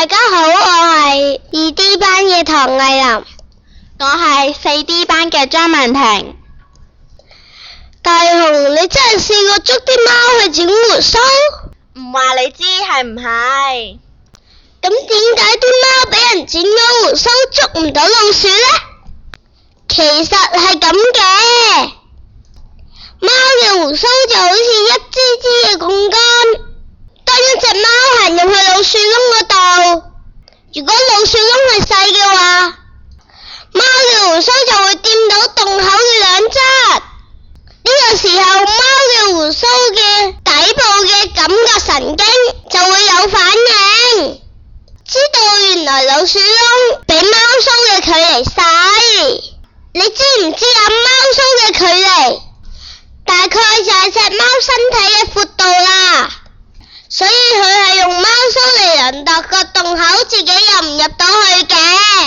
大家好，我係2D 班嘅唐藝林。 我係4D 班嘅張文婷。 大雄，你真係試過捉啲貓去剪鬍鬚？ 唔話你知係唔係？ 咁點解啲貓俾人剪咗鬍鬚捉唔到老鼠呢？其實係咁嘅，貓嘅鬍鬚就好似一支支嘅槓桿，當一隻貓行入去老鼠窿嗰度，如果老鼠窿係細嘅話，貓嘅鬍鬚就會掂到洞口嘅兩側，呢個時候貓嘅鬍鬚嘅底部嘅感覺神經就會有反應，知道原來老鼠窿比貓鬚嘅距離細。你知唔知啊？貓鬚嘅距離大概就係隻貓身體嘅闊度啦，所以佢係用貓鬚嚟量度個洞口，自己入唔入到去嘅。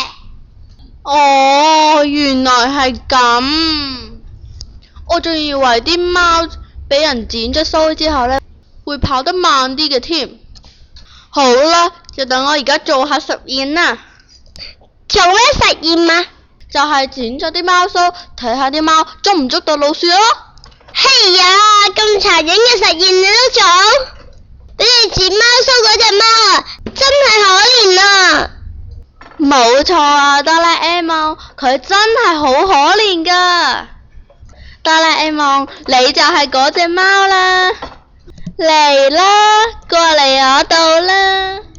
哦，原來係咁。我仲以為啲貓俾人剪咗鬚之後呢，會跑得慢啲嘅添。好啦，就等我而家做下實驗啦。 做咩實驗啊？ 就係剪咗啲貓鬚，睇下啲貓捉唔捉到老鼠咯。 嘿呀，咁殘忍嘅實驗你都做？俾你剪貓鬚嗰隻貓啊，真係可憐啊！ 冇錯啊，哆啦 A 夢，佢真係好可憐噶。哆啦 A 夢，你就係嗰隻貓啦，嚟啦，過嚟我度啦。